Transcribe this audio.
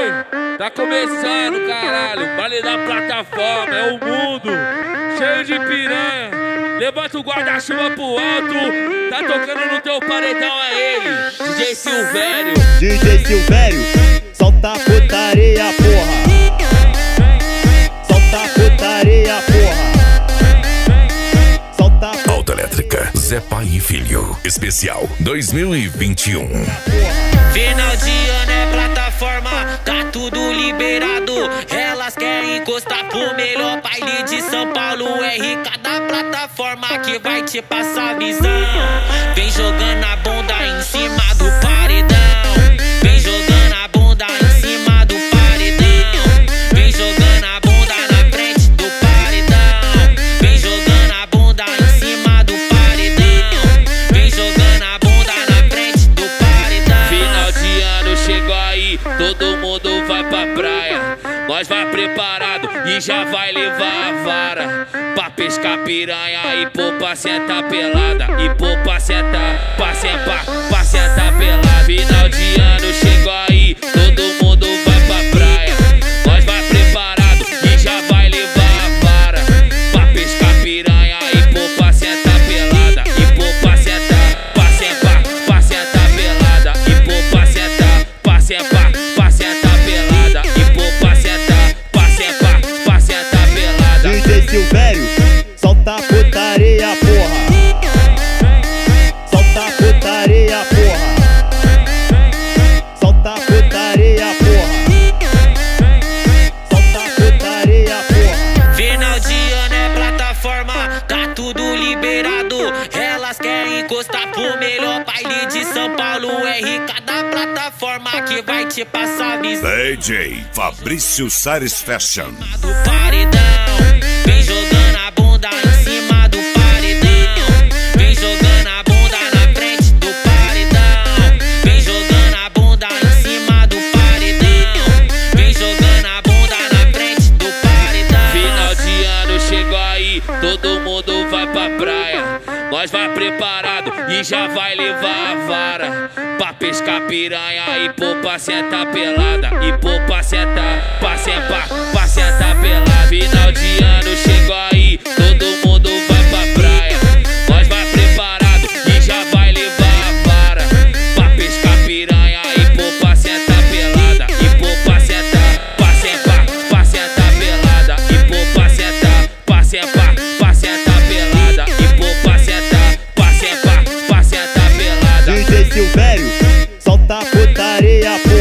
Oi, tá começando, caralho. Vale da plataforma, é o mundo cheio de piranha. Levanta o guarda-chuva pro alto. Tá tocando no teu paredão, é ele, DJ Silvério. DJ Silvério, solta a putaria, porra. Solta a putaria, porra. Solta a Autoelétrica, Zé Pai e Filho, especial 2021. Final de ano é plataforma, tá tudo liberado. Elas querem encostar pro melhor baile de São Paulo. RK da plataforma que vai te passar visão. Vem jogando a bunda em cima do paredão. Vem jogando a bunda em cima do paredão. Vem jogando a bunda na frente do paredão. Vem jogando a bunda em cima do paredão. Vem jogando a bunda na frente do paredão. Final de ano chegou aí, todo mundo vai pra praia. Nós vai preparado e já vai levar a vara pra pescar piranha e pôr pra sentar pelada. E pôr pra sentar, pra sentar pelada. Final de ano chegou aí, todo mundo vai pra praia. Nós vai preparado e já vai levar a vara pra pescar piranha e pôr pra sentar pelada. E pôr pra sentar, pra sentar pelada. E pôr pra sentar, pra sentar pelada. E pôr pra sentar, pra sentar pelada. DJ Silvério, solta a putaria, porra. Solta a putaria, porra. Solta a putaria, porra. Solta a putaria, porra. Final de ano é plataforma, tá tudo liberado. Elas querem encostar pro melhor baile de São Paulo. RK da plataforma que vai te passar visão. DJ Fabrício Sares Fashion. Do paredão, vem jogando a bunda em cima do paredão. Vem jogando a bunda na frente do paredão. Vem jogando a bunda em cima do paredão. Vem jogando a bunda na frente do paredão. Final de ano chegou aí, todo mundo vai pra praia. Nós vai preparado e já vai levar a vara pra pescar piranha e pôr pra sentar pelada. E pôr pra sentar, pra sentar pelada. Final de ano chegou aí, todo mundo vai pra praia. Nós vai preparado e já vai levar a vara pra pescar piranha e pôr pra sentar pelada. E pôr pra sentar, pra sentar pelada. E pôr pra sentar, pra sentar pelada. E pôr pra sentar, pra sentar pelada. DJ Silvério, solta a putaria, porra.